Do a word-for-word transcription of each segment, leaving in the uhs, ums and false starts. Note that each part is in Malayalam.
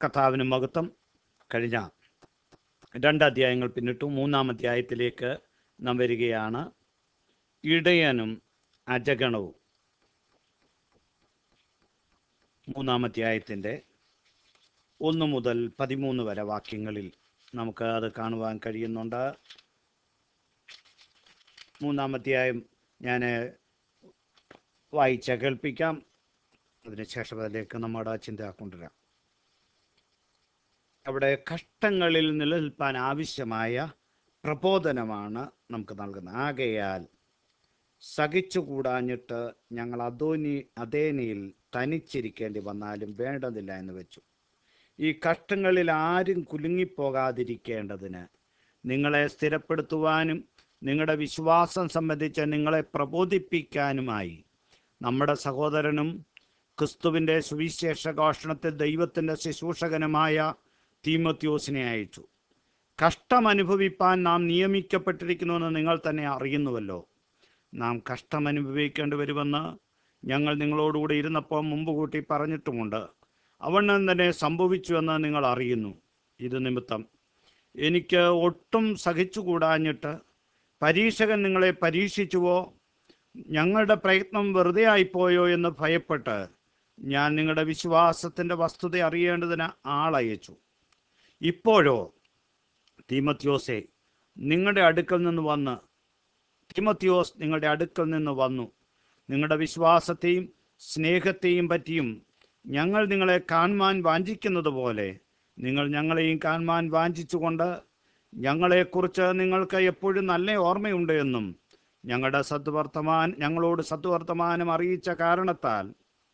കർത്താവിന് മഹത്വം. കഴിഞ്ഞ രണ്ട് അധ്യായങ്ങൾ പിന്നിട്ടു. മൂന്നാം അധ്യായത്തിലേക്ക് നാം വരികയാണ്. ഇടയനും അജഗണവും. മൂന്നാം അധ്യായത്തിൻ്റെ ഒന്ന് മുതൽ പതിമൂന്ന് വരെ വാക്യങ്ങളിൽ നമുക്ക് അത് കാണുവാൻ കഴിയുന്നുണ്ട്. മൂന്നാം അധ്യായം ഞാൻ വായിച്ച കേൾപ്പിക്കാം. അതിനുശേഷം അതിലേക്ക് നമ്മുടെ ചിന്ത കൊണ്ടുവരാം. അവിടെ കഷ്ടങ്ങളിൽ നിലനിൽപ്പാൻ ആവശ്യമായ പ്രബോധനമാണ് നമുക്ക് നൽകുന്നത്. ആകയാൽ സഹിച്ചുകൂടാഞ്ഞിട്ട് ഞങ്ങൾ അദോനി അഥേനയിൽ തനിച്ചിരിക്കേണ്ടി വന്നാലും വേണ്ടതില്ല എന്ന് വെച്ചു. ഈ കഷ്ടങ്ങളിൽ ആരും കുലുങ്ങിപ്പോകാതിരിക്കേണ്ടതിന് നിങ്ങളെ സ്ഥിരപ്പെടുത്തുവാനും നിങ്ങളുടെ വിശ്വാസം സംബന്ധിച്ച് നിങ്ങളെ പ്രബോധിപ്പിക്കാനുമായി നമ്മുടെ സഹോദരനും ക്രിസ്തുവിൻ്റെ സുവിശേഷ ഘോഷണത്തിൽ ദൈവത്തിൻ്റെ ശുശ്രൂഷകനുമായ തീമോത്തിയോസിനെ അയച്ചു. കഷ്ടമനുഭവിപ്പാൻ നാം നിയമിക്കപ്പെട്ടിരിക്കുന്നുവെന്ന് നിങ്ങൾ തന്നെ അറിയുന്നുവല്ലോ. നാം കഷ്ടമനുഭവിക്കേണ്ടി വരുമെന്ന് ഞങ്ങൾ നിങ്ങളോടുകൂടി ഇരുന്നപ്പോൾ മുമ്പ് കൂട്ടി പറഞ്ഞിട്ടുമുണ്ട്. അവണ്ണം തന്നെ സംഭവിച്ചുവെന്ന് നിങ്ങൾ അറിയുന്നു. ഇത് നിമിത്തം എനിക്ക് ഒട്ടും സഹിച്ചുകൂടാഞ്ഞിട്ട് പരീക്ഷകൻ നിങ്ങളെ പരീക്ഷിച്ചുവോ, ഞങ്ങളുടെ പ്രയത്നം വെറുതെ ആയിപ്പോയോ എന്ന് ഭയപ്പെട്ട് ഞാൻ നിങ്ങളുടെ വിശ്വാസത്തിൻ്റെ വസ്തുത അറിയേണ്ടതിന് ആളയച്ചു. ഇപ്പോഴോ തീമോത്തിയോസേ നിങ്ങളുടെ അടുക്കൽ നിന്ന് വന്ന് തീമോത്തിയോസ് നിങ്ങളുടെ അടുക്കൽ നിന്ന് വന്നു നിങ്ങളുടെ വിശ്വാസത്തെയും സ്നേഹത്തെയും പറ്റിയും ഞങ്ങൾ നിങ്ങളെ കാണുവാൻ വാഞ്ചിക്കുന്നത് പോലെ നിങ്ങൾ ഞങ്ങളെയും കാണുവാൻ വാഞ്ചിച്ചുകൊണ്ട് ഞങ്ങളെക്കുറിച്ച് നിങ്ങൾക്ക് എപ്പോഴും നല്ല ഓർമ്മയുണ്ട് എന്നും ഞങ്ങളുടെ സദ്വർത്തമാൻ ഞങ്ങളോട് സദ്വർത്തമാനം അറിയിച്ച കാരണത്താൽ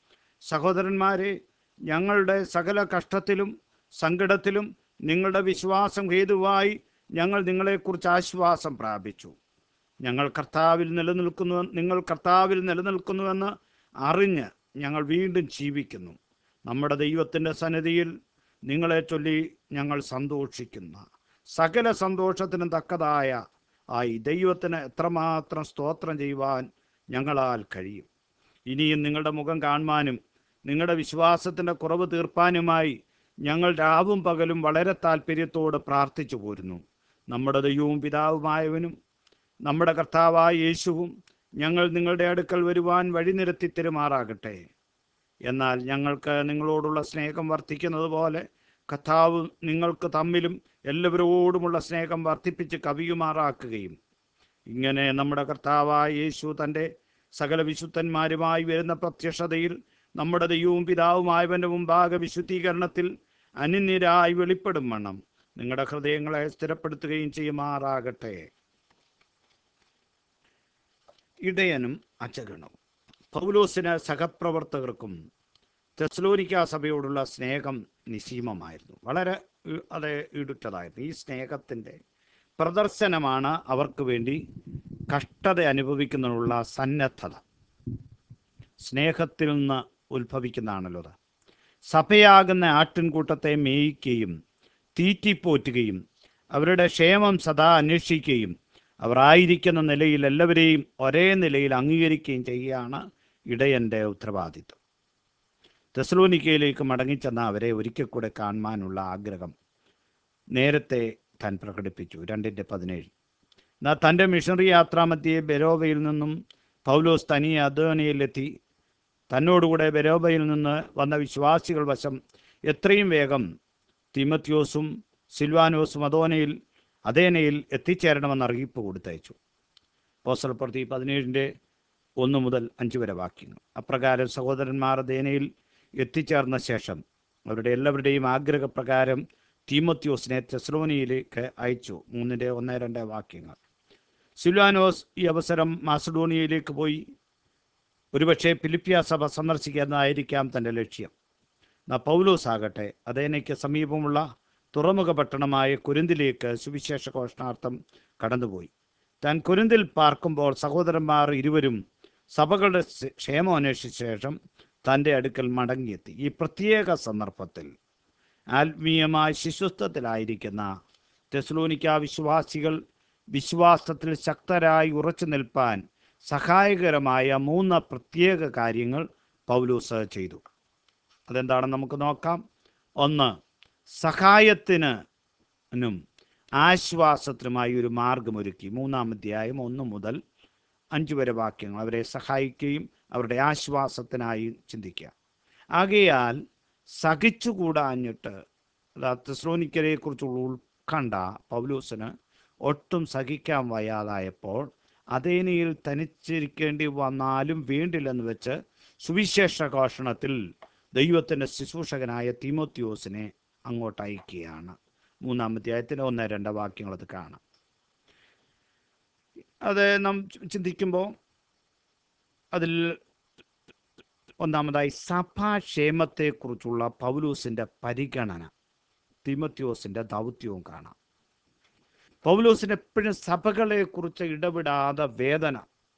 സഹോദരന്മാരെ, ഞങ്ങളുടെ സകല കഷ്ടത്തിലും സങ്കടത്തിലും നിങ്ങളുടെ വിശ്വാസം ഹേതുവായി ഞങ്ങൾ നിങ്ങളെക്കുറിച്ച് ആശ്വാസം പ്രാപിച്ചു. ഞങ്ങൾ കർത്താവിൽ നിലനിൽക്കുന്നു നിങ്ങൾ കർത്താവിൽ നിലനിൽക്കുന്നുവെന്ന് അറിഞ്ഞ് ഞങ്ങൾ വീണ്ടും ജീവിക്കുന്നു. നമ്മുടെ ദൈവത്തിൻ്റെ സന്നിധിയിൽ നിങ്ങളെ ചൊല്ലി ഞങ്ങൾ സന്തോഷിക്കുന്ന സകല സന്തോഷത്തിനും തക്കതായ ആയി ദൈവത്തിന് എത്രമാത്രം സ്തോത്രം ചെയ്യുവാൻ ഞങ്ങളാൽ കഴിയും. ഇനിയും നിങ്ങളുടെ മുഖം കാണുവാനും നിങ്ങളുടെ വിശ്വാസത്തിൻ്റെ കുറവ് തീർപ്പാനുമായി ഞങ്ങൾ രാവും പകലും വളരെ താല്പര്യത്തോടെ പ്രാർത്ഥിച്ചു പോരുന്നു. നമ്മുടെ ദൈവവും പിതാവുമായവനും നമ്മുടെ കർത്താവായ യേശുവും ഞങ്ങൾ നിങ്ങളുടെ അടുക്കൽ വരുവാൻ വഴിനിരത്തി തരുമാറാകട്ടെ. എന്നാൽ ഞങ്ങൾക്ക് നിങ്ങളോടുള്ള സ്നേഹം വർദ്ധിക്കുന്നത് പോലെ കർത്താവ് നിങ്ങൾക്ക് തമ്മിലും എല്ലാവരോടുമുള്ള സ്നേഹം വർദ്ധിപ്പിച്ച് കവിയുമാറാക്കുകയും ഇങ്ങനെ നമ്മുടെ കർത്താവായ യേശു തൻ്റെ സകല വിശുദ്ധന്മാരുമായി വരുന്ന പ്രത്യക്ഷതയിൽ നമ്മുടെ ദൈവവും പിതാവുമായവൻ്റെ മുമ്പാകെ വിശുദ്ധീകരണത്തിൽ അനന്യരായി വെളിപ്പെടും വണ്ണം നിങ്ങളുടെ ഹൃദയങ്ങളെ സ്ഥിരപ്പെടുത്തുകയും ചെയ്യുമാറാകട്ടെ. ഇടയനും അജഗണവും. പൗലോസിന് സഹപ്രവർത്തകർക്കും തെസ്സലോനിക്ക സഭയോടുള്ള സ്നേഹം നിസ്സീമമായിരുന്നു. വളരെ അത് ഇടുറ്റതായിരുന്നു. ഈ സ്നേഹത്തിൻ്റെ പ്രദർശനമാണ് അവർക്ക് വേണ്ടി കഷ്ടത അനുഭവിക്കുന്നതിനുള്ള സന്നദ്ധത. സ്നേഹത്തിൽ നിന്ന് ഉത്ഭവിക്കുന്നതാണല്ലോ അത്. സഭയാകുന്ന ആട്ടിൻകൂട്ടത്തെ മേയിക്കുകയും തീറ്റിപ്പോറ്റുകയും അവരുടെ ക്ഷേമം സദാ അന്വേഷിക്കുകയും അവർ ആയിരിക്കുന്ന നിലയിൽ എല്ലാവരെയും ഒരേ നിലയിൽ അംഗീകരിക്കുകയും ചെയ്യുകയാണ് ഇടയൻ്റെ ഉത്തരവാദിത്വം. തെസ്സലോനിക്കയിലേക്ക് മടങ്ങിച്ചെന്ന അവരെ ഒരിക്കൽ കൂടെ കാണുവാനുള്ള ആഗ്രഹം നേരത്തെ താൻ പ്രകടിപ്പിച്ചു. രണ്ടിൻ്റെ പതിനേഴ്. എന്നാൽ തൻ്റെ മിഷണറി യാത്രാമധ്യേ ബെരോവയിൽ നിന്നും പൗലോസ് തനിയെ അഥേനയിലെത്തി തന്നോടുകൂടെ ബെരോവയിൽ നിന്ന് വന്ന വിശ്വാസികൾ വശം എത്രയും വേഗം തീമോത്തിയോസും സിൽവാനോസും അഥേനയിൽ അഥേനയിൽ എത്തിച്ചേരണമെന്ന് അറിയിപ്പ് കൊടുത്തയച്ചു. അപ്പോസ്തലപ്രവൃത്തി പതിനേഴിൻ്റെ ഒന്ന് മുതൽ അഞ്ച് വരെ വാക്യങ്ങൾ. അപ്രകാരം സഹോദരന്മാർ അഥേനയിൽ എത്തിച്ചേർന്ന ശേഷം അവരുടെ എല്ലാവരുടെയും ആഗ്രഹപ്രകാരം തീമോത്തിയോസിനെ തെസ്സലോനിയിലേക്ക് അയച്ചു. മൂന്നിൻ്റെ ഒന്ന് രണ്ട് വാക്യങ്ങൾ. സിൽവാനോസ് ഈ അവസരം മാസിഡോണിയയിലേക്ക് പോയി ഒരുപക്ഷെ ഫിലിപ്പിയ സഭ സന്ദർശിക്കുന്നതായിരിക്കാം തൻ്റെ ലക്ഷ്യം. എന്നാൽ പൗലോസ് ആകട്ടെ അഥേനയ്ക്ക് സമീപമുള്ള തുറമുഖ പട്ടണമായ കൊരിന്തിലേക്ക് സുവിശേഷ ഘോഷണാർത്ഥം കടന്നുപോയി. താൻ കൊരിന്തിൽ പാർക്കുമ്പോൾ സഹോദരന്മാർ ഇരുവരും സഭകളുടെ ക്ഷേമം അന്വേഷിച്ച ശേഷം തൻ്റെ അടുക്കൽ മടങ്ങിയെത്തി. ഈ പ്രത്യേക സന്ദർഭത്തിൽ ആത്മീയമായ ശിശുത്വത്തിലായിരിക്കുന്ന തെസ്സലോനിക്ക വിശ്വാസികൾ വിശ്വാസത്തിൽ ശക്തരായി ഉറച്ചു നിൽപ്പാൻ സഹായകരമായ മൂന്ന് പ്രത്യേക കാര്യങ്ങൾ പൗലോസ് ചെയ്തു. അതെന്താണെന്ന് നമുക്ക് നോക്കാം. ഒന്ന്, സഹായത്തിനും ആശ്വാസത്തിനുമായി ഒരു മാർഗമൊരുക്കി. മൂന്നാം അധ്യായം ഒന്ന് മുതൽ അഞ്ച് വരെ വാക്യങ്ങൾ അവരെ സഹായിക്കുകയും അവരുടെ ആശ്വാസത്തിനായി ചിന്തിക്കുക. ആകയാൽ സഹിച്ചുകൂടാഞ്ഞിട്ട്, തെസ്സലോനിക്കരെ കുറിച്ചുള്ള ഉത്കണ്ഠ പൗലോസിന് ഒട്ടും സഹിക്കാൻ വയ്യാതായപ്പോൾ അഥേനയിൽ തനിച്ചിരിക്കേണ്ടി വന്നാലും വേണ്ടില്ലെന്ന് വെച്ച് സുവിശേഷ ഘോഷണത്തിൽ ദൈവത്തിൻ്റെ ശുശ്രൂഷകനായ തീമോത്തിയോസിനെ അങ്ങോട്ട് അയക്കുകയാണ്. മൂന്നാം അധ്യായത്തിൻ്റെ ഒന്ന് രണ്ട് വാക്യങ്ങൾ അത് കാണാം. അത് നാം ചിന്തിക്കുമ്പോൾ അതിൽ ഒന്നാമതായി സഭാക്ഷേമത്തെക്കുറിച്ചുള്ള പൗലോസിൻ്റെ പരിഗണന, തീമോത്തിയോസിൻ്റെ ദൗത്യവും കാണാം. പൗലോസിന് എപ്പോഴും സഭകളെക്കുറിച്ച് ഇടപെടാതെ വേദന,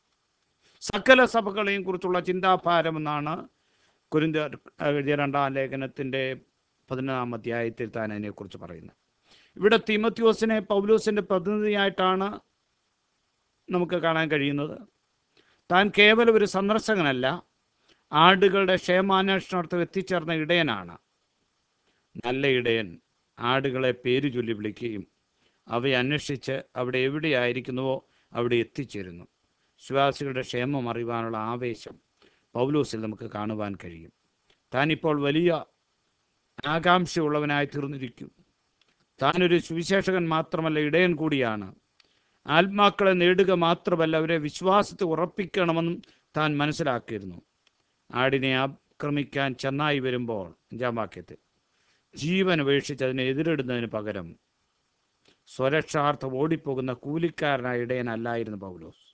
സകല സഭകളെയും കുറിച്ചുള്ള ചിന്താഭാരമെന്നാണ് കൊരിന്ത്യർ എഴുതിയ രണ്ടാം ലേഖനത്തിൻ്റെ പതിനൊന്നാം അധ്യായത്തിൽ താൻ അതിനെക്കുറിച്ച് പറയുന്നത്. ഇവിടെ തീമോത്തിയോസിനെ പൗലോസിൻ്റെ പ്രതിനിധിയായിട്ടാണ് നമുക്ക് കാണാൻ കഴിയുന്നത്. താൻ കേവലം ഒരു സന്ദർശകനല്ല, ആടുകളുടെ ക്ഷേമാന്വേഷണാർത്ഥം എത്തിച്ചേർന്ന ഇടയനാണ്. നല്ല ഇടയൻ ആടുകളെ പേരു ചൊല്ലി വിളിക്കുകയും അവയെ അന്വേഷിച്ച് അവിടെ എവിടെയായിരിക്കുന്നുവോ അവിടെ എത്തിച്ചേരുന്നു. വിശ്വാസികളുടെ ക്ഷേമം അറിയുവാനുള്ള ആവേശം പൗലോസിൽ നമുക്ക് കാണുവാൻ കഴിയും. താനിപ്പോൾ വലിയ ആകാംക്ഷയുള്ളവനായി തീർന്നിരിക്കും. താനൊരു സുവിശേഷകൻ മാത്രമല്ല, ഇടയൻ കൂടിയാണ്. ആത്മാക്കളെ നേടുക മാത്രമല്ല, അവരെ വിശ്വാസത്തെ ഉറപ്പിക്കണമെന്നും താൻ മനസ്സിലാക്കിയിരുന്നു. ആടിനെ ആക്രമിക്കാൻ ചെന്നായി വരുമ്പോൾ അഞ്ചാം വാക്യത്തിൽ ജീവൻ ഉപേക്ഷിച്ച് അതിനെ എതിരിടുന്നതിന് പകരം സ്വരക്ഷാർത്ഥം ഓടിപ്പോകുന്ന കൂലിക്കാരനായ ഇടയനല്ലായിരുന്നു പൗലോസ്.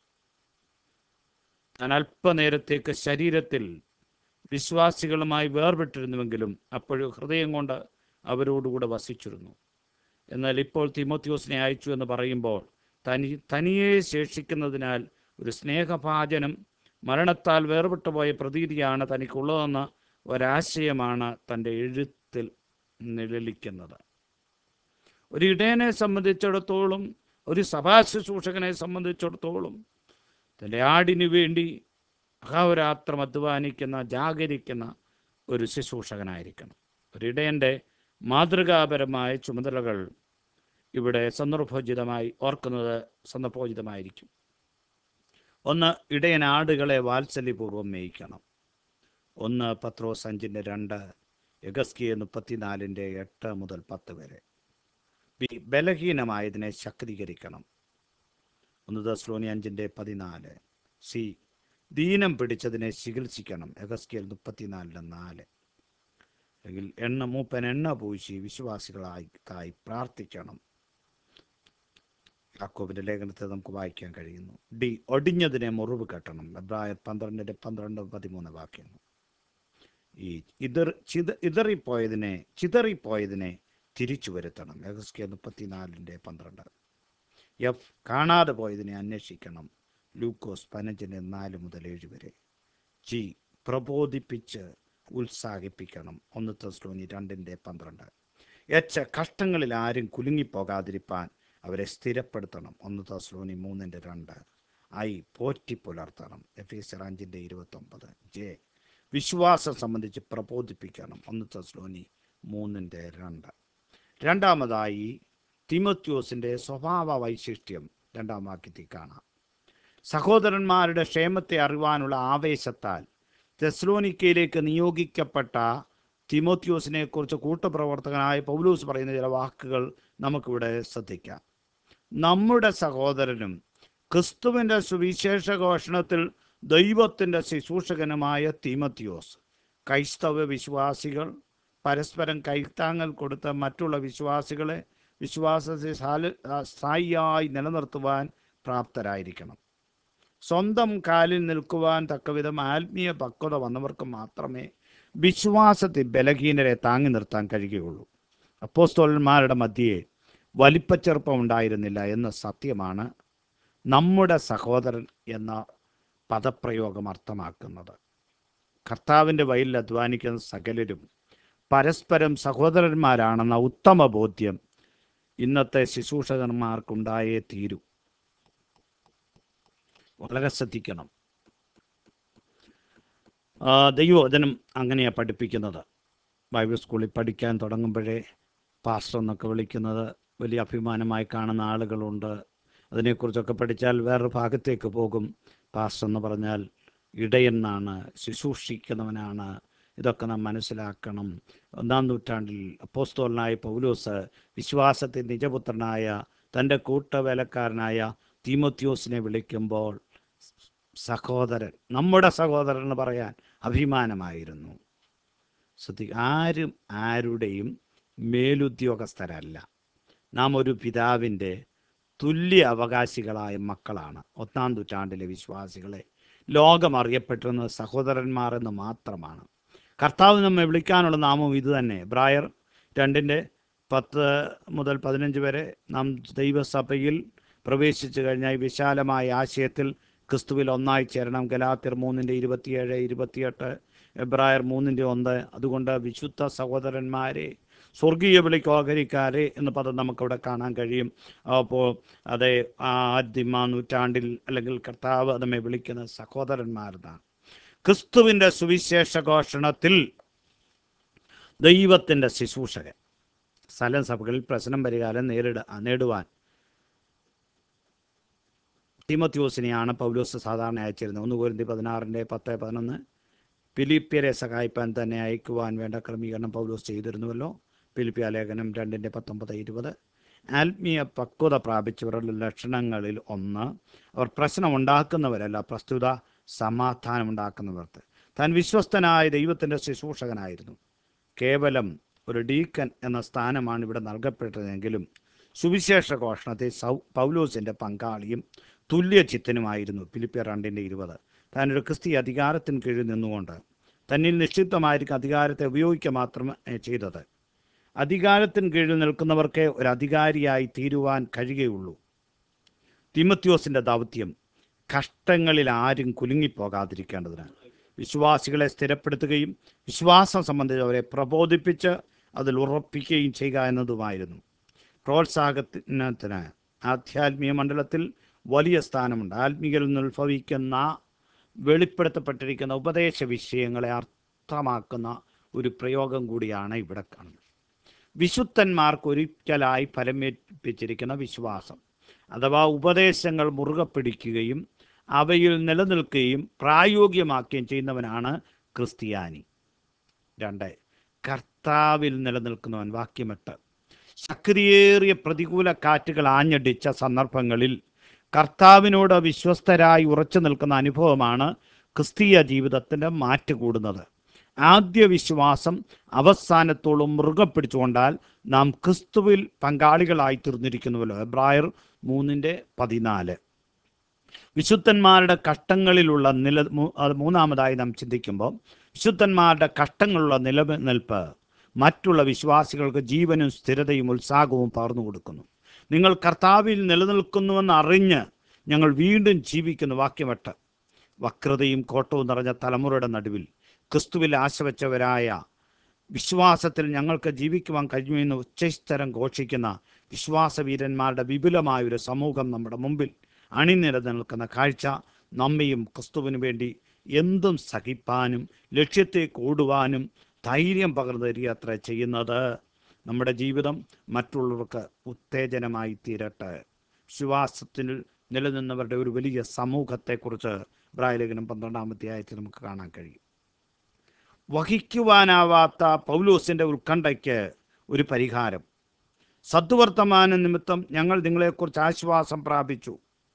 താൻ അല്പനേരത്തേക്ക് ശരീരത്തിൽ വിശ്വാസികളുമായി വേർപെട്ടിരുന്നുവെങ്കിലും അപ്പോഴും ഹൃദയം കൊണ്ട് അവരോടുകൂടെ വസിച്ചിരുന്നു. എന്നാൽ ഇപ്പോൾ തീമോത്തിയോസിനെ അയച്ചു എന്ന് പറയുമ്പോൾ തനി തനിയെ ശേഷിക്കുന്നതിനാൽ ഒരു സ്നേഹഭാജനം, മരണത്താൽ വേർപെട്ടു പോയ പ്രതീതിയാണ് തനിക്കുള്ളതെന്ന ഒരാശയമാണ് തൻ്റെ എഴുത്തിൽ നിഴലിക്കുന്നത്. ഒരു ഇടയനെ സംബന്ധിച്ചിടത്തോളം, ഒരു സഭാ ശുശ്രൂഷകനെ സംബന്ധിച്ചിടത്തോളം തൻ്റെ ആടിനു വേണ്ടി അഹോരാത്രം അധ്വാനിക്കുന്ന, ജാഗരിക്കുന്ന ഒരു ശുശ്രൂഷകനായിരിക്കണം. ഒരിടയൻ്റെ മാതൃകാപരമായ ചുമതലകൾ ഇവിടെ സന്ദർഭോചിതമായി ഓർക്കുന്നത് സന്ദർഭോചിതമായിരിക്കും. ഒന്ന്, ഇടയൻ ആടുകളെ വാത്സല്യപൂർവ്വം മേയിക്കണം. ഒന്ന് പത്രോസ് അഞ്ചിൻ്റെ രണ്ട്, യഗസ്കീയ മുപ്പത്തിനാലിൻ്റെ എട്ട് മുതൽ പത്ത് വരെ. ബി, ബലഹീനമായതിനെ ശക്തീകരിക്കണം. ഒന്ന് തെസ്സലോനിക്കർ അഞ്ചിൻ്റെ പതിനാല്. സി, ദീനം പിടിച്ചതിനെ ചികിത്സിക്കണം. യഗസ്കീയ മുപ്പത്തിനാലിൻ്റെ നാല്. അല്ലെങ്കിൽ എണ്ണ മൂപ്പൻ എണ്ണ പൂശി വിശ്വാസികളായി പ്രാർത്ഥിക്കണം. യാക്കോബിൻ്റെ ലേഖനത്തെ നമുക്ക് വായിക്കാൻ കഴിയുന്നു. ഡി, ഒടിഞ്ഞതിനെ മുറിവ് കെട്ടണം. എബ്രായർ പന്ത്രണ്ടിൻ്റെ പന്ത്രണ്ട് പതിമൂന്ന് വാക്യങ്ങൾ. ഈ ഇതർ ചിത ഇതറിപ്പോയതിനെ ചിതറിപ്പോയതിനെ തിരിച്ചു വരുത്തണം. യഗസ്കീയ മുപ്പത്തിനാലിൻ്റെ പന്ത്രണ്ട്. എഫ്, കാണാതെ പോയതിനെ അന്വേഷിക്കണം. ലൂക്കോസ് പതിനഞ്ചിൻ്റെ നാല് മുതൽ ഏഴ് വരെ. ജി, പ്രബോധിപ്പിച്ച് ഉത്സാഹിപ്പിക്കണം. ഒന്ന് തെസ്സലോനിക്കർ രണ്ടിൻ്റെ പന്ത്രണ്ട്. എച്ച്, കഷ്ടങ്ങളിൽ ആരും കുലുങ്ങിപ്പോകാതിരിപ്പാൻ അവരെ സ്ഥിരപ്പെടുത്തണം. ഒന്ന് തെസ്സലോനിക്കർ മൂന്നിൻ്റെ രണ്ട്. ഐ, പോറ്റി പുലർത്തണം. എഫേസ്യർ അഞ്ചിൻ്റെ ഇരുപത്തൊമ്പത്. ജെ, വിശ്വാസം സംബന്ധിച്ച് പ്രബോധിപ്പിക്കണം. ഒന്ന് തെസ്സലോനിക്കർ മൂന്നിൻ്റെ രണ്ട്. രണ്ടാമതായി തീമോത്തിയോസിൻ്റെ സ്വഭാവ വൈശിഷ്ട്യം രണ്ടാം വാക്യത്തിൽ കാണാം. സഹോദരന്മാരുടെ ക്ഷേമത്തെ അറിവാനുള്ള ആവേശത്താൽ തെസ്സലോനിക്കയിലേക്ക് നിയോഗിക്കപ്പെട്ട തീമോത്തിയോസിനെ കുറിച്ച് കൂട്ടുപ്രവർത്തകനായ പൗലോസ് പറയുന്ന ചില വാക്കുകൾ നമുക്കിവിടെ ശ്രദ്ധിക്കാം. നമ്മുടെ സഹോദരനും ക്രിസ്തുവിൻ്റെ സുവിശേഷ ഘോഷണത്തിൽ ദൈവത്തിൻ്റെ ശുശ്രൂഷകനുമായ തീമോത്തിയോസ് ക്രൈസ്തവ വിശ്വാസികൾ പരസ്പരം കൈത്താങ്ങൽ കൊടുത്ത മറ്റുള്ള വിശ്വാസികളെ വിശ്വാസത്തെ സ്ഥായിയായി നിലനിർത്തുവാൻ പ്രാപ്തരായിരിക്കണം. സ്വന്തം കാലിൽ നിൽക്കുവാൻ തക്കവിധം ആത്മീയ പക്വത വന്നവർക്ക് മാത്രമേ വിശ്വാസത്തിൽ ബലഹീനരെ താങ്ങി നിർത്താൻ കഴിയുകയുള്ളൂ. അപ്പോസ്തലന്മാരുടെ മധ്യേ വലിപ്പച്ചെറുപ്പം ഉണ്ടായിരുന്നില്ല എന്ന സത്യമാണ് നമ്മുടെ സഹോദരൻ എന്ന പദപ്രയോഗം അർത്ഥമാക്കുന്നത്. കർത്താവിൻ്റെ വയലിൽ അധ്വാനിക്കുന്ന സകലരും പരസ്പരം സഹോദരന്മാരാണെന്ന ഉത്തമ ബോധ്യം ഇന്നത്തെ ശുശ്രൂഷകന്മാർക്കുണ്ടായേ തീരൂ. വളരെ ശ്രദ്ധിക്കണം. ദൈവവചനം അങ്ങനെയാണ് പഠിപ്പിക്കുന്നത്. ബൈബിൾ സ്കൂളിൽ പഠിക്കാൻ തുടങ്ങുമ്പോഴേ പാസ്റ്റർ എന്നൊക്കെ വിളിക്കുന്നത് വലിയ അഭിമാനമായി കാണുന്ന ആളുകളുണ്ട്. അതിനെക്കുറിച്ചൊക്കെ പഠിച്ചാൽ വേറൊരു ഭാഗത്തേക്ക് പോകും. പാസ്റ്റർ എന്ന് പറഞ്ഞാൽ ഇടയനാണ്, ശുശ്രൂഷിക്കുന്നവനാണ്. ഇതൊക്കെ നാം മനസ്സിലാക്കണം. ഒന്നാം നൂറ്റാണ്ടിൽ അപ്പോസ്തലനായ പൗലോസ് വിശ്വാസത്തിൽ നിജപുത്രനായ തൻ്റെ കൂട്ടവേലക്കാരനായ തീമോത്തിയോസിനെ വിളിക്കുമ്പോൾ സഹോദരൻ, നമ്മുടെ സഹോദരൻ എന്ന് പറയാൻ അഭിമാനമായിരുന്നു. ശ്രദ്ധി ആരും ആരുടെയും മേലുദ്യോഗസ്ഥരല്ല. നാം ഒരു പിതാവിൻ്റെ തുല്യ അവകാശികളായ മക്കളാണ്. ഒന്നാം നൂറ്റാണ്ടിലെ വിശ്വാസികളെ ലോകം അറിയപ്പെട്ടിരുന്നത് സഹോദരന്മാർ എന്ന് മാത്രമാണ്. കർത്താവ് നമ്മെ വിളിക്കാനുള്ള നാമം ഇത് തന്നെ. എബ്രായർ രണ്ടിൻ്റെ പത്ത് മുതൽ പതിനഞ്ച് വരെ നാം ദൈവസഭയിൽ പ്രവേശിച്ചു കഴിഞ്ഞാൽ വിശാലമായ ആശയത്തിൽ ക്രിസ്തുവിൽ ഒന്നായി ചേരണം. ഗലാത്യർ മൂന്നിൻ്റെ ഇരുപത്തിയേഴ് ഇരുപത്തിയെട്ട്, എബ്രായർ മൂന്നിൻ്റെ ഒന്ന്. അതുകൊണ്ട് വിശുദ്ധ സഹോദരന്മാരെ, സ്വർഗീയ വിളിക്ക് ഓഹരിക്കാരെ എന്ന പദം നമുക്കവിടെ കാണാൻ കഴിയും. അപ്പോൾ അതേ ആദ്യമ നൂറ്റാണ്ടിൽ അല്ലെങ്കിൽ കർത്താവ് നമ്മെ വിളിക്കുന്ന സഹോദരന്മാരെന്നാണ്. ക്രിസ്തുവിൻ്റെ സുവിശേഷ ഘോഷണത്തിൽ ദൈവത്തിൻ്റെ ശുശ്രൂഷകൻ. സ്ഥലം സഭകളിൽ പ്രശ്നം പരിഹാരം നേരിട നേടുവാൻ തീമോത്തിയോസിനെയാണ് പൗലോസ് സാധാരണ അയച്ചിരുന്നത്. ഒന്ന് കൊരിന്ത്യർ പതിനാറിൻ്റെ പത്ത് പതിനൊന്ന്. ഫിലിപ്പിയരെ സഹായിപ്പാൻ തന്നെ അയക്കുവാൻ വേണ്ട ക്രമീകരണം പൗലോസ് ചെയ്തിരുന്നുവല്ലോ. ഫിലിപ്പിയ ലേഖനം രണ്ടിൻ്റെ പത്തൊമ്പത് ഇരുപത്. ആത്മീയ പക്വത പ്രാപിച്ചവരുടെ ലക്ഷണങ്ങളിൽ ഒന്ന്, അവർ പ്രശ്നം ഉണ്ടാക്കുന്നവരല്ല, പ്രസ്തുത സമാധാനമുണ്ടാക്കുന്നവർക്ക്. താൻ വിശ്വസ്തനായ ദൈവത്തിൻ്റെ ശുശ്രൂഷകനായിരുന്നു. കേവലം ഒരു ഡീക്കൻ എന്ന സ്ഥാനമാണ് ഇവിടെ നൽകപ്പെട്ടതെങ്കിലും സുവിശേഷ ഘോഷണത്തിൽ സൗ പൗലോസിൻ്റെ പങ്കാളിയും തുല്യ ചിത്തനുമായിരുന്നു. ഫിലിപ്പിയർ രണ്ടിൻ്റെ ഇരുപത്. താനൊരു ക്രിസ്തീയ അധികാരത്തിന് കീഴിൽ നിന്നുകൊണ്ട് തന്നിൽ നിക്ഷിപ്തമായിരിക്കും അധികാരത്തെ ഉപയോഗിക്കുക മാത്രമേ ചെയ്തത്. അധികാരത്തിന് കീഴിൽ നിൽക്കുന്നവർക്ക് ഒരു അധികാരിയായി തീരുവാൻ കഴിയുകയുള്ളൂ. തീമോത്തിയോസിൻ്റെ ദൗത്യം കഷ്ടങ്ങളിൽ ആരും കുലുങ്ങിപ്പോകാതിരിക്കേണ്ടതിനാണ് വിശ്വാസികളെ സ്ഥിരപ്പെടുത്തുകയും വിശ്വാസം സംബന്ധിച്ച് അവരെ പ്രബോധിപ്പിച്ച് അതിൽ ഉറപ്പിക്കുകയും ചെയ്യുക എന്നതുമായിരുന്നു. പ്രോത്സാഹനത്തിന് ആധ്യാത്മിക മണ്ഡലത്തിൽ വലിയ സ്ഥാനമുണ്ട്. ആത്മീയയിൽ നിന്ന് ഉത്ഭവിക്കുന്ന വെളിപ്പെടുത്തപ്പെട്ടിരിക്കുന്ന ഉപദേശ വിഷയങ്ങളെ അർത്ഥമാക്കുന്ന ഒരു പ്രയോഗം കൂടിയാണ് ഇവിടെ കാണുന്നത്. വിശുദ്ധന്മാർക്ക് ഒരിക്കലായി ഫലമേൽപ്പിച്ചിരിക്കുന്ന വിശ്വാസം അഥവാ ഉപദേശങ്ങൾ മുറുകെ പിടിക്കുകയും അവയിൽ നിലനിൽക്കുകയും പ്രായോഗികമാക്കുകയും ചെയ്യുന്നവനാണ് ക്രിസ്ത്യാനി. രണ്ട്, കർത്താവിൽ നിലനിൽക്കുന്നവൻ. വാക്യമെട്ട്. ശക്തിയേറിയ പ്രതികൂല കാറ്റുകൾ ആഞ്ഞടിച്ച സന്ദർഭങ്ങളിൽ കർത്താവിനോട് വിശ്വസ്തരായി ഉറച്ചു നിൽക്കുന്ന അനുഭവമാണ് ക്രിസ്തീയ ജീവിതത്തിൻ്റെ മാറ്റ് കൂടുന്നത്. ആദ്യ വിശ്വാസം അവസാനത്തോളം മുറുകെ പിടിച്ചുകൊണ്ടാൽ നാം ക്രിസ്തുവിൽ പങ്കാളികളായി തീർന്നിരിക്കുന്നുവല്ലോ. എബ്രായർ മൂന്നിൻ്റെ പതിനാല്. വിശുദ്ധന്മാരുടെ കഷ്ടങ്ങളിലുള്ള നില മൂന്നാമതായി നാം ചിന്തിക്കുമ്പോൾ വിശുദ്ധന്മാരുടെ കഷ്ടങ്ങളുള്ള നിലനിൽപ്പ് മറ്റുള്ള വിശ്വാസികൾക്ക് ജീവനും സ്ഥിരതയും ഉത്സാഹവും പകർന്നു കൊടുക്കുന്നു. നിങ്ങൾ കർത്താവിൽ നിലനിൽക്കുന്നുവെന്ന് അറിഞ്ഞ് ഞങ്ങൾ വീണ്ടും ജീവിക്കുന്നു. വാക്യമെട്ട്. വക്രതയും കോട്ടവും നിറഞ്ഞ തലമുറയുടെ നടുവിൽ ക്രിസ്തുവിൽ ആശവച്ചവരായ വിശ്വാസത്തിൽ ഞങ്ങൾക്ക് ജീവിക്കുവാൻ കഴിയുമെന്ന് ഉച്ചസ്ഥരം ഘോഷിക്കുന്ന വിശ്വാസവീരന്മാരുടെ വിപുലമായൊരു സമൂഹം നമ്മുടെ മുമ്പിൽ അണിനിരന്ന് നിൽക്കുന്ന കാഴ്ച നമ്മയും ക്രിസ്തുവിന് വേണ്ടി എന്തും സഹിപ്പാനും ലക്ഷ്യത്തേക്ക് ഓടുവാനും ധൈര്യം പകർന്നു തരിക അത്ര ചെയ്യുന്നത്. നമ്മുടെ ജീവിതം മറ്റുള്ളവർക്ക് ഉത്തേജനമായി തീരട്ടെ. വിശ്വാസത്തിൽ നിലനിന്നവരുടെ ഒരു വലിയ സമൂഹത്തെക്കുറിച്ച് ഇബ്രായലേഖനം പന്ത്രണ്ടാം അധ്യായത്തിൽ നമുക്ക് കാണാൻ കഴിയും. വഹിക്കുവാനാവാത്ത പൗലോസിൻ്റെ ഉത്കണ്ഠയ്ക്ക് ഒരു പരിഹാരം. സദ്വർത്തമാന നിമിത്തം ഞങ്ങൾ നിങ്ങളെക്കുറിച്ച് ആശ്വാസം പ്രാപിച്ചു.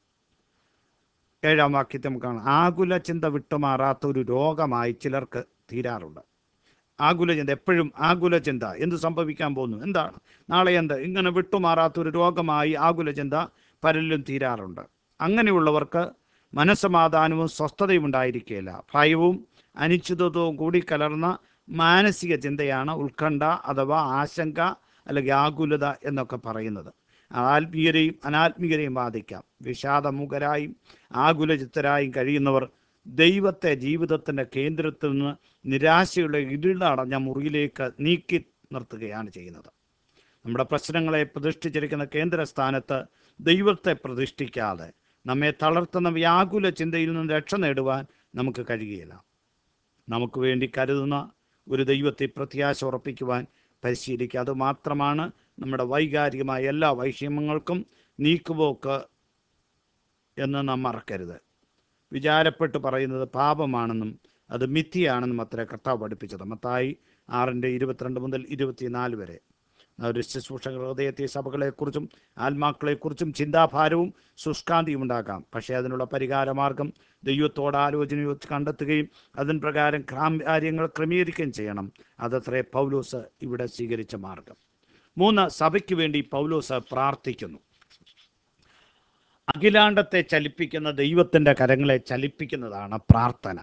ഏഴാം വാക്യത്തിൽ നമുക്ക് കാണാം. ആകുല ചിന്ത വിട്ടുമാറാത്ത ഒരു രോഗമായി ചിലർക്ക് തീരാറുണ്ട്. ആകുല ചിന്ത, എപ്പോഴും ആകുല ചിന്ത. എന്ത് സംഭവിക്കാൻ പോകുന്നു, എന്താണ് നാളെ, എന്ത്, ഇങ്ങനെ വിട്ടുമാറാത്തൊരു രോഗമായി ആകുല ചിന്ത പലരിലും തീരാറുണ്ട്. അങ്ങനെയുള്ളവർക്ക് മനസ്സമാധാനവും സ്വസ്ഥതയും ഉണ്ടായിരിക്കുകയില്ല. ഭയവും അനിശ്ചിതത്വവും കൂടി കലർന്ന മാനസിക ചിന്തയാണ് ഉത്കണ്ഠ അഥവാ ആശങ്ക അല്ലെങ്കിൽ ആകുലത എന്നൊക്കെ പറയുന്നത്. ആത്മീയരെയും അനാത്മീയരെയും ബാധിക്കാം. വിഷാദമുഖരായും ആകുലചിത്തരായും കഴിയുന്നവർ ദൈവത്തെ ജീവിതത്തിൻ്റെ കേന്ദ്രത്തിൽ നിന്ന് നിരാശയുടെ ഇരുളടഞ്ഞ മുറിയിലേക്ക് നീക്കി നിർത്തുകയാണ് ചെയ്യുന്നത്. നമ്മുടെ പ്രശ്നങ്ങളെ പ്രതിഷ്ഠിച്ചിരിക്കുന്ന കേന്ദ്രസ്ഥാനത്ത് ദൈവത്തെ പ്രതിഷ്ഠിക്കാതെ നമ്മെ തളർത്തുന്ന വ്യാകുല ചിന്തയിൽ നിന്ന് രക്ഷ നേടുവാൻ നമുക്ക് കഴിയുകയില്ല. നമുക്ക് വേണ്ടി കരുതുന്ന ഒരു ദൈവത്തെ പ്രത്യാശ ഉറപ്പിക്കുവാൻ പരിശീലിക്കുക. അതുമാത്രമാണ് നമ്മുടെ വൈകാരികമായ എല്ലാ വൈഷമ്യങ്ങൾക്കും നീക്കുപോക്ക് എന്ന് നാം മറക്കരുത്. വിചാരപ്പെട്ട് പറയുന്നത് പാപമാണെന്നും അത് മിഥ്യയാണെന്നും അത്ര കർത്താവ് പഠിപ്പിച്ചത്. മത്തായി ആറിൻ്റെ ഇരുപത്തിരണ്ട് മുതൽ ഇരുപത്തിനാല് വരെ. ഒരു ശുശ്രൂഷ ഹൃദയത്തെ സഭകളെക്കുറിച്ചും ആത്മാക്കളെക്കുറിച്ചും ചിന്താഭാരവും ശുഷ്കാന്തിയും ഉണ്ടാകാം. പക്ഷേ അതിനുള്ള പരിഹാരമാർഗം ദൈവത്തോട് ആലോചന കണ്ടെത്തുകയും അതിന് പ്രകാരം കാര്യങ്ങൾ ക്രമീകരിക്കുകയും ചെയ്യണം. അതത്രേ പൗലോസ് ഇവിടെ സ്വീകരിച്ച മാർഗം. മൂന്ന്, സഭയ്ക്ക് വേണ്ടി പൗലോസ് പ്രാർത്ഥിക്കുന്നു. അഖിലാണ്ടത്തെ ചലിപ്പിക്കുന്ന ദൈവത്തിൻ്റെ കരങ്ങളെ ചലിപ്പിക്കുന്നതാണ് പ്രാർത്ഥന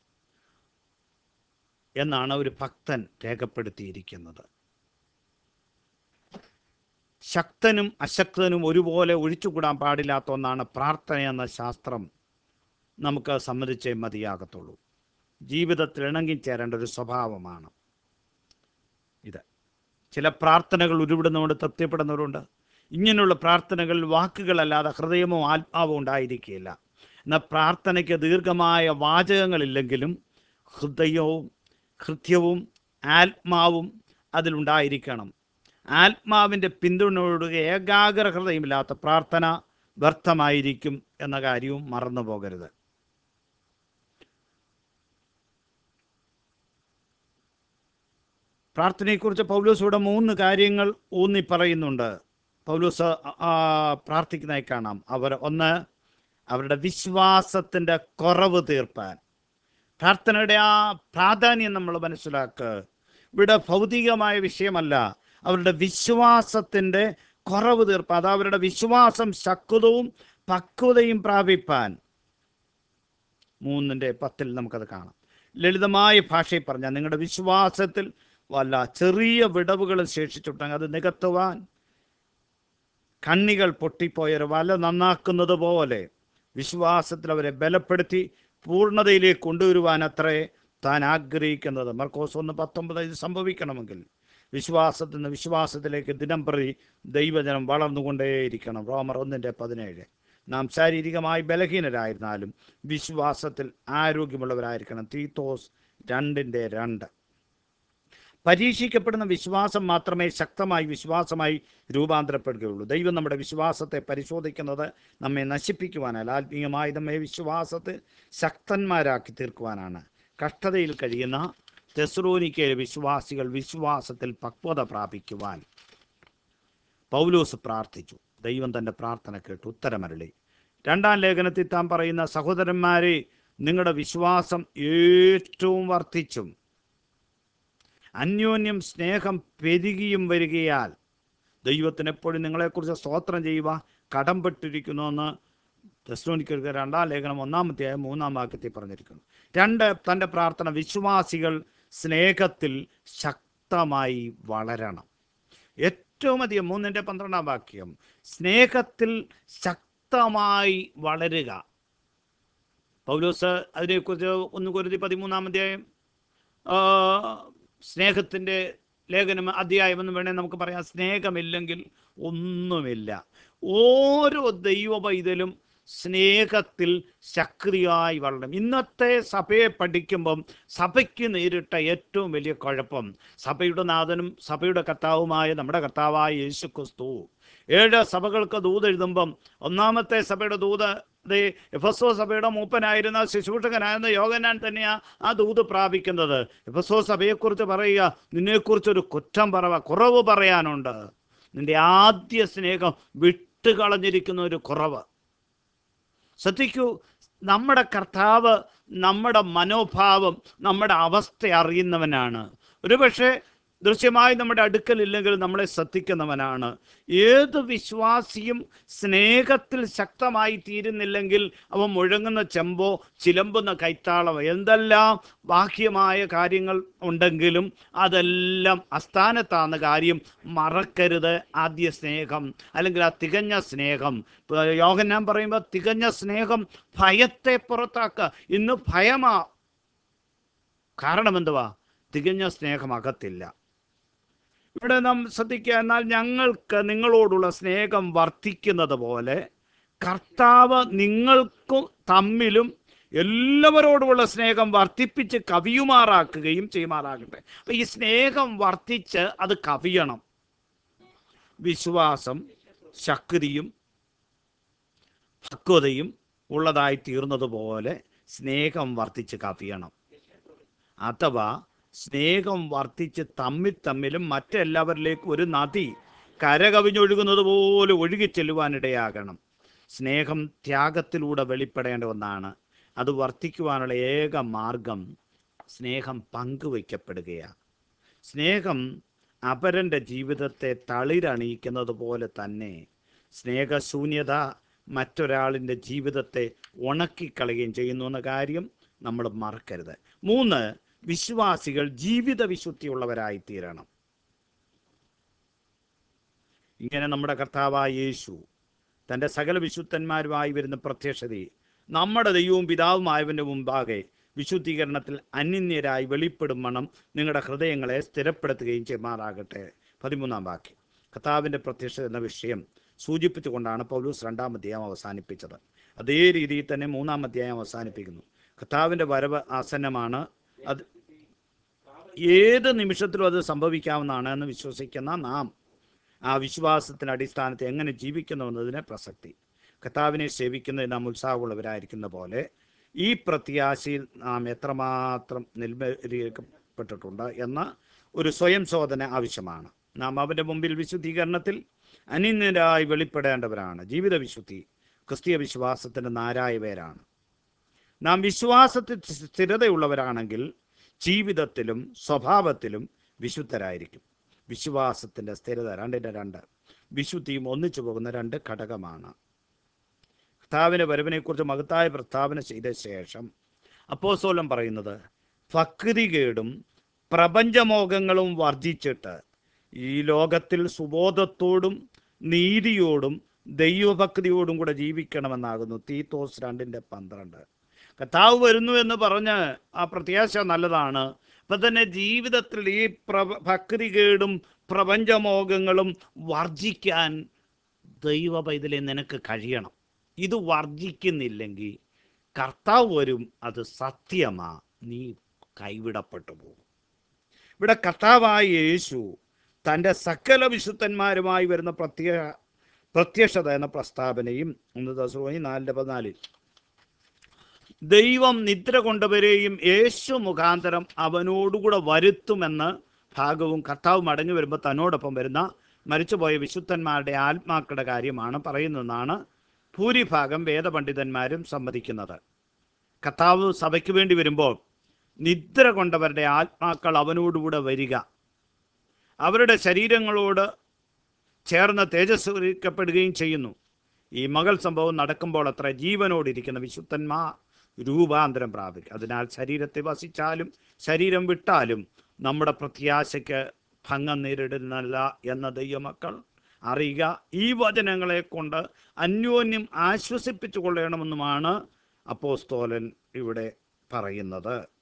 എന്നാണ് ഒരു ഭക്തൻ രേഖപ്പെടുത്തിയിരിക്കുന്നത്. ശക്തനും അശക്തനും ഒരുപോലെ ഒഴിച്ചുകൂടാൻ പാടില്ലാത്ത ഒന്നാണ് പ്രാർത്ഥന എന്ന ശാസ്ത്രം നമുക്ക് സമ്മതിച്ചേ മതിയാകത്തുള്ളൂ. ജീവിതത്തിൽ ഇണങ്ങിച്ചേരേണ്ട ഒരു സ്വഭാവമാണ് ഇത്. ചില പ്രാർത്ഥനകൾ ഉരുവിടുന്നതുകൊണ്ട് തൃപ്തിപ്പെടുന്നവരുണ്ട്. ഇങ്ങനെയുള്ള പ്രാർത്ഥനകളിൽ വാക്കുകളല്ലാതെ ഹൃദയമോ ആത്മാവോ ഉണ്ടായിരിക്കുകയില്ല. എന്നാൽ പ്രാർത്ഥനയ്ക്ക് ദീർഘമായ വാചകങ്ങളില്ലെങ്കിലും ഹൃദയവും ഹൃദയവും ആത്മാവും അതിലുണ്ടായിരിക്കണം. ആത്മാവിൻ്റെ പിന്തുണയോട് ഏകാഗ്ര ഹൃദയമില്ലാത്ത പ്രാർത്ഥന വ്യർത്ഥമായിരിക്കും എന്ന കാര്യവും മറന്നു പോകരുത്. പ്രാർത്ഥനയെക്കുറിച്ച് പൗലോസ് ഇവിടെ മൂന്ന് കാര്യങ്ങൾ ഊന്നി പറയുന്നുണ്ട്. പൗലോസ് പ്രാർത്ഥിക്കുന്നതായി കാണാം. അവർ ഒന്ന്, അവരുടെ വിശ്വാസത്തിൻ്റെ കുറവ് തീർപ്പാൻ. പ്രാർത്ഥനയുടെ ആ പ്രാധാന്യം നമ്മൾ മനസ്സിലാക്കുക. ഇവിടെ ഭൗതികമായ വിഷയമല്ല, അവരുടെ വിശ്വാസത്തിൻ്റെ കുറവ് തീർപ്പാൻ. അത് അവരുടെ വിശ്വാസം ശക്തവും പക്വതയും പ്രാപിപ്പാൻ. മൂന്നിൻ്റെ പത്തിൽ നമുക്കത് കാണാം. ലളിതമായ ഭാഷയിൽ പറഞ്ഞാൽ നിങ്ങളുടെ വിശ്വാസത്തിൽ വല്ല ചെറിയ വിടവുകൾ ശേഷിച്ചിട്ടുണ്ടെങ്കിൽ അത് നികത്തുവാൻ കണ്ണികൾ പൊട്ടിപ്പോയൊരു വല നന്നാക്കുന്നത് പോലെ വിശ്വാസത്തിൽ അവരെ ബലപ്പെടുത്തി പൂർണ്ണതയിലേക്ക് കൊണ്ടുവരുവാൻ അത്രേ താൻ ആഗ്രഹിക്കുന്നത്. മർക്കോസ് ഒന്ന് പത്തൊമ്പത് ഇത് സംഭവിക്കണമെങ്കിൽ വിശ്വാസത്തിൽ നിന്ന് വിശ്വാസത്തിലേക്ക് ദിനം പ്രതി ദൈവജനം വളർന്നുകൊണ്ടേയിരിക്കണം. റോമർ ഒന്നിൻ്റെ പതിനേഴ്. നാം ശാരീരികമായി ബലഹീനരായിരുന്നാലും വിശ്വാസത്തിൽ ആരോഗ്യമുള്ളവരായിരിക്കണം. തീത്തോസ് രണ്ടിൻ്റെ രണ്ട്. പരീക്ഷിക്കപ്പെടുന്ന വിശ്വാസം മാത്രമേ ശക്തമായി വിശ്വാസമായി രൂപാന്തരപ്പെടുകയുള്ളൂ. ദൈവം നമ്മുടെ വിശ്വാസത്തെ പരിശോധിക്കുന്നത് നമ്മെ നശിപ്പിക്കുവാനല്ല, ആത്മീയമായി നമ്മെ വിശ്വാസത്തിൽ ശക്തന്മാരാക്കി തീർക്കുവാനാണ്. കഷ്ടതയിൽ കഴിയുന്ന തെസ്സലോനിക്കയിലെ വിശ്വാസികൾ വിശ്വാസത്തിൽ പക്വത പ്രാപിക്കുവാൻ പൗലോസ് പ്രാർത്ഥിച്ചു. ദൈവം തൻ്റെ പ്രാർത്ഥന കേട്ട് ഉത്തരമരുളി. രണ്ടാം ലേഖനത്തിൽ താൻ പറയുന്ന, സഹോദരന്മാരെ, നിങ്ങളുടെ വിശ്വാസം ഏറ്റവും വർദ്ധിച്ചും അന്യോന്യം സ്നേഹം പെരുകിയും വരികയാൽ ദൈവത്തിന് എപ്പോഴും നിങ്ങളെക്കുറിച്ച് സ്തോത്രം ചെയ്യുക കടംപെട്ടിരിക്കുന്നുവെന്ന് തെസ്സലോനിക്കർക്ക് രണ്ടാം ലേഖനം ഒന്നാമത്തെ മൂന്നാം വാക്യത്തിൽ പറഞ്ഞിരിക്കുന്നു. രണ്ട്, തൻ്റെ പ്രാർത്ഥന വിശ്വാസികൾ സ്നേഹത്തിൽ ശക്തമായി വളരണം. ഏറ്റവും അധികം മൂന്നിൻ്റെ പന്ത്രണ്ടാം വാക്യം, സ്നേഹത്തിൽ ശക്തമായി വളരുക. പൗലോസ് അതിനെക്കുറിച്ച് ഒന്ന് കൊരിന്ത്യർ പതിമൂന്നാം അധ്യായം സ്നേഹത്തിൻ്റെ ലേഖനം അധ്യായമെന്ന് വേണേൽ നമുക്ക് പറയാം. സ്നേഹമില്ലെങ്കിൽ ഒന്നുമില്ല. ഓരോ ദൈവ പൈതലും സ്നേഹത്തിൽ ശക്തിയായി വളരണം. ഇന്നത്തെ സഭയെ പഠിക്കുമ്പം സഭയ്ക്ക് നേരിട്ട ഏറ്റവും വലിയ കുഴപ്പം, സഭയുടെ നാഥനും സഭയുടെ കർത്താവുമായ നമ്മുടെ കർത്താവായ യേശു ക്രിസ്തു ഏഴ് സഭകൾക്ക് ദൂത് എഴുതുമ്പം ഒന്നാമത്തെ സഭയുടെ ദൂത് എഫെസോ സഭയുടെ മൂപ്പനായിരുന്ന ശുശ്രൂഷകനായിരുന്ന യോഹന്നാൻ തന്നെയാണ് ആ ദൂത് പ്രാപിക്കുന്നത്. എഫെസോ സഭയെക്കുറിച്ച് പറയുക, നിന്നെക്കുറിച്ചൊരു കുറ്റം പറവ കുറവ് പറയാനുണ്ട്. നിന്റെ ആദ്യ സ്നേഹം വിട്ടുകളഞ്ഞിരിക്കുന്ന ഒരു കുറവ്. ശ്രദ്ധിക്കൂ, നമ്മുടെ കർത്താവ് നമ്മുടെ മനോഭാവം, നമ്മുടെ അവസ്ഥ അറിയുന്നവനാണ്. ഒരുപക്ഷെ ദൃശ്യമായി നമ്മുടെ അടുക്കലില്ലെങ്കിൽ നമ്മളെ ശ്രദ്ധിക്കുന്നവനാണ്. ഏത് വിശ്വാസിയും സ്നേഹത്തിൽ ശക്തമായി തീരുന്നില്ലെങ്കിൽ അവൻ മുഴങ്ങുന്ന ചെമ്പോ ചിലമ്പുന്ന കൈത്താളമോ എന്തെല്ലാം ബാഹ്യമായ കാര്യങ്ങൾ ഉണ്ടെങ്കിലും അതെല്ലാം അസ്ഥാനത്താന്ന കാര്യം മറക്കരുത്. ആദ്യ സ്നേഹം അല്ലെങ്കിൽ ആ തികഞ്ഞ സ്നേഹം. യോഹന്നാൻ പറയുമ്പോൾ തികഞ്ഞ സ്നേഹം ഭയത്തെ പുറത്താക്കുക. ഇന്ന് ഭയമാ. കാരണം എന്തുവാ? തികഞ്ഞ സ്നേഹം അകത്തില്ല. ഇവിടെ നാം ശ്രദ്ധിക്കുക, എന്നാൽ ഞങ്ങൾക്ക് നിങ്ങളോടുള്ള സ്നേഹം വർദ്ധിക്കുന്നത് പോലെ കർത്താവ് നിങ്ങൾക്കും തമ്മിലും എല്ലാവരോടുമുള്ള സ്നേഹം വർദ്ധിപ്പിച്ച് കവിയുമാറാക്കുകയും ചെയ്യുമാറാകട്ടെ. അപ്പം ഈ സ്നേഹം വർദ്ധിച്ച് അത് കവിയണം. വിശ്വാസം, ശക്തിയും പക്വതയും ഉള്ളതായി തീർന്നതുപോലെ സ്നേഹം വർദ്ധിച്ച് കവിയണം. അഥവാ സ്നേഹം വർദ്ധിച്ച് തമ്മിൽ തമ്മിലും മറ്റെല്ലാവരിലേക്കും ഒരു നദി കരകവിഞ്ഞൊഴുകുന്നത് പോലെ ഒഴുകി ചെല്ലുവാനിടയാകണം. സ്നേഹം ത്യാഗത്തിലൂടെ വെളിപ്പെടേണ്ട ഒന്നാണ്. അത് വർദ്ധിക്കുവാനുള്ള ഏക മാർഗം സ്നേഹം പങ്കുവയ്ക്കപ്പെടുകയാണ്. സ്നേഹം അപരൻ്റെ ജീവിതത്തെ തളിരണിയിക്കുന്നത് പോലെ തന്നെ സ്നേഹശൂന്യത മറ്റൊരാളിൻ്റെ ജീവിതത്തെ ഉണക്കിക്കളയുകയും ചെയ്യുന്നു എന്ന കാര്യം നമ്മൾ മറക്കരുത്. മൂന്ന്, വിശ്വാസികൾ ജീവിത വിശുദ്ധിയുള്ളവരായി തീരണം. ഇങ്ങനെ നമ്മുടെ കർത്താവായ യേശു തൻ്റെ സകല വിശുദ്ധന്മാരുമായി വരുന്ന പ്രത്യക്ഷതയെ നമ്മുടെ ദൈവവും പിതാവുമായവൻ്റെ മുമ്പാകെ വിശുദ്ധീകരണത്തിൽ അന്യന്യരായി വെളിപ്പെടും വണ്ണം നിങ്ങളുടെ ഹൃദയങ്ങളെ സ്ഥിരപ്പെടുത്തുകയും ചെയ്യുമാറാകട്ടെ. പതിമൂന്നാം വാക്യം. കർത്താവിൻ്റെ പ്രത്യക്ഷത എന്ന വിഷയം സൂചിപ്പിച്ചുകൊണ്ടാണ് പൗലോസ് രണ്ടാം അധ്യായം അവസാനിപ്പിച്ചത്. അതേ രീതിയിൽ തന്നെ മൂന്നാം അധ്യായം അവസാനിപ്പിക്കുന്നു. കർത്താവിൻ്റെ വരവ് ആസന്നമാണ്. അത് ഏത് നിമിഷത്തിലും അത് സംഭവിക്കാവുന്നതാണ് എന്ന് വിശ്വസിക്കുന്ന നാം ആ വിശ്വാസത്തിൻ്റെ അടിസ്ഥാനത്തിൽ എങ്ങനെ ജീവിക്കുന്നു എന്നതിന് പ്രസക്തി. കർത്താവിനെ സേവിക്കുന്നതിന് നാം ഉത്സാഹമുള്ളവരായിരിക്കുന്ന പോലെ ഈ പ്രത്യാശയിൽ നാം എത്രമാത്രം നിർമ്മരീകരിക്കപ്പെട്ടിട്ടുണ്ട് എന്ന ഒരു സ്വയം ശോധന ആവശ്യമാണ്. നാം അവൻ്റെ മുമ്പിൽ വിശുദ്ധീകരണത്തിൽ അന്യന്യരായി വെളിപ്പെടേണ്ടവരാണ്. ജീവിത വിശുദ്ധി ക്രിസ്തീയ വിശ്വാസത്തിൻ്റെ നാരായ പേരാണ്. നാം വിശ്വാസത്തിൽ സ്ഥിരതയുള്ളവരാണെങ്കിൽ ജീവിതത്തിലും സ്വഭാവത്തിലും വിശുദ്ധരായിരിക്കും. വിശ്വാസത്തിൻ്റെ സ്ഥിരത രണ്ടിൻ്റെ രണ്ട് വിശുദ്ധിയും ഒന്നിച്ചു പോകുന്ന രണ്ട് ഘടകമാണ്. കർത്താവിൻ്റെ വരവിനെക്കുറിച്ച് മഹത്തായ പ്രസ്താവന ചെയ്ത ശേഷം അപ്പോസ്തലൻ പറയുന്നത്, ഭക്തികേടും പ്രപഞ്ചമോഹങ്ങളും വർജിച്ചിട്ട് ഈ ലോകത്തിൽ സുബോധത്തോടും നീതിയോടും ദൈവഭക്തിയോടും കൂടെ ജീവിക്കണമെന്നാകുന്നു. തീത്തോസ് രണ്ടിൻ്റെ പന്ത്രണ്ട്. കർത്താവ് വരുന്നു എന്ന് പറഞ്ഞ് ആ പ്രത്യാശ നല്ലതാണ്. അപ്പം തന്നെ ജീവിതത്തിൽ ഈ പ്ര ഭക്തികേടും പ്രപഞ്ചമോഹങ്ങളും വർജിക്കാൻ ദൈവ പൈതലെ നിനക്ക് കഴിയണം. ഇത് വർജിക്കുന്നില്ലെങ്കിൽ കർത്താവ് വരും, അത് സത്യമാ, നീ കൈവിടപ്പെട്ടു പോകും. ഇവിടെ കർത്താവായ യേശു തൻ്റെ സകല വിശുദ്ധന്മാരുമായി വരുന്ന പ്രത്യ പ്രത്യക്ഷത എന്ന പ്രസ്താവനയും ഒന്ന് ദശലോനി നാലിൻ്റെ പതിനാലിൽ ദൈവം നിദ്ര കൊണ്ടവരെയും യേശു മുഖാന്തരം അവനോടുകൂടെ വരുത്തുമെന്ന് ഭാഗവും കർത്താവ് മടങ്ങി വരുമ്പോൾ തന്നോടൊപ്പം വരുന്ന മരിച്ചുപോയ വിശുദ്ധന്മാരുടെ ആത്മാക്കളുടെ കാര്യമാണ് പറയുന്നതെന്നാണ് ഭൂരിഭാഗം വേദപണ്ഡിതന്മാരും സമ്മതിക്കുന്നത്. കർത്താവ് സഭയ്ക്ക് വേണ്ടി വരുമ്പോൾ നിദ്ര കൊണ്ടവരുടെ ആത്മാക്കൾ അവനോടുകൂടെ വരിക, അവരുടെ ശരീരങ്ങളോട് ചേർന്ന് തേജസ്കരിക്കപ്പെടുകയും ചെയ്യുന്നു. ഈ മകൾ സംഭവം നടക്കുമ്പോൾ അത്ര ജീവനോടിരിക്കുന്ന വിശുദ്ധന്മാർ രൂപാന്തരം പ്രാപിക്കും. അതിനാൽ ശരീരത്തെ വസിച്ചാലും ശരീരം വിട്ടാലും നമ്മുടെ പ്രത്യാശയ്ക്ക് ഭംഗം നേരിടുന്നല്ല എന്ന ദൈവമക്കൾ അറിയുക. ഈ വചനങ്ങളെ കൊണ്ട് അന്യോന്യം ആശ്വസിപ്പിച്ചു കൊള്ളണമെന്നുമാണ് അപ്പോസ്തലൻ ഇവിടെ പറയുന്നത്.